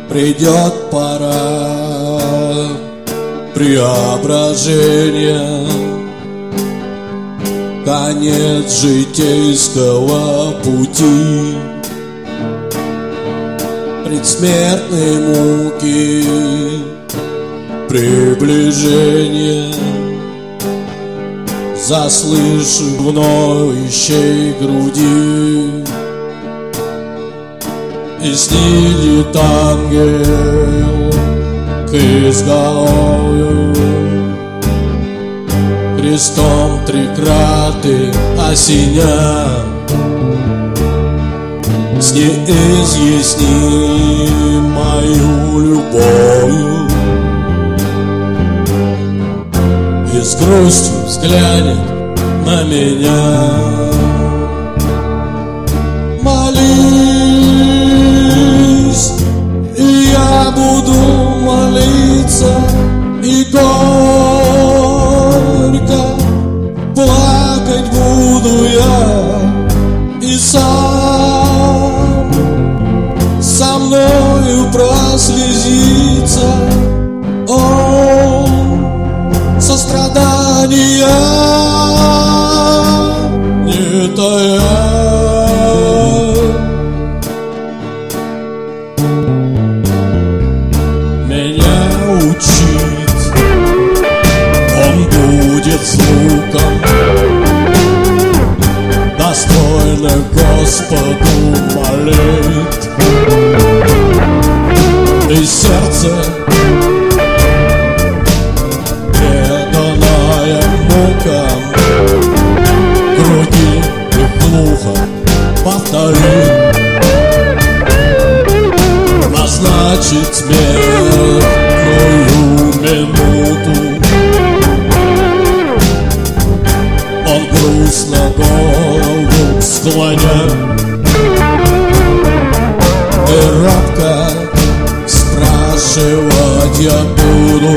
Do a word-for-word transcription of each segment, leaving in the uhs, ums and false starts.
Придет пора преображения, конец житейского пути, предсмертные муки, приближение. Заслышу в ноющей груди, и снидет ангел к изголовью, крестом трикраты осеня, с неизъяснимою любовью, и с грустью взглянет на меня. Молись, и я буду молиться, и горько плакать буду я, и сам со мною прослезится он. Сострадания не тая. Меня учить он будет звуком, достойно Господу молит, и сердце мукам груди и глухо повторит, назначит смертную минуту. Он грустно голову склоня и робко спрашивать я буду: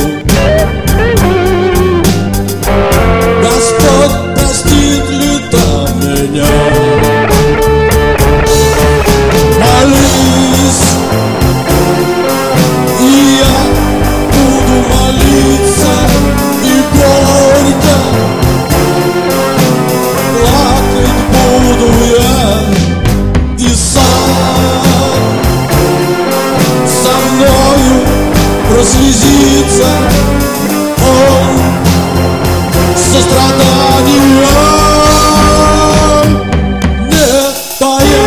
Господь простит ли там меня? Молись, и я буду молиться, и горько плакать буду я, и сам со мною прослезится он. Сострадания не тая.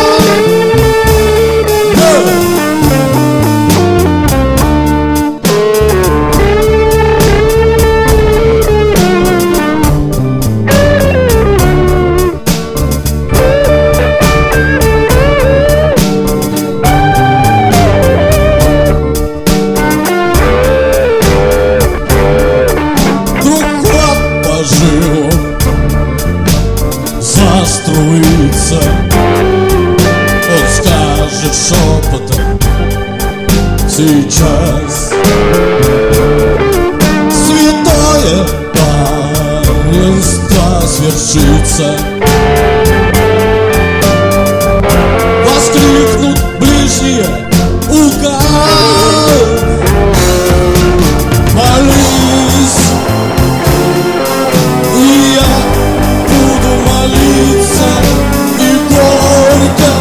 Заструится, он скажет шепотом сейчас: святое таинство свершится. Воскликнут ближние указ: молись, и я буду молиться, и горько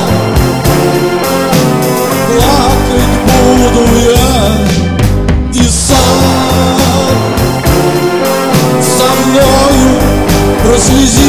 плакать буду я, и сам со мною прослезится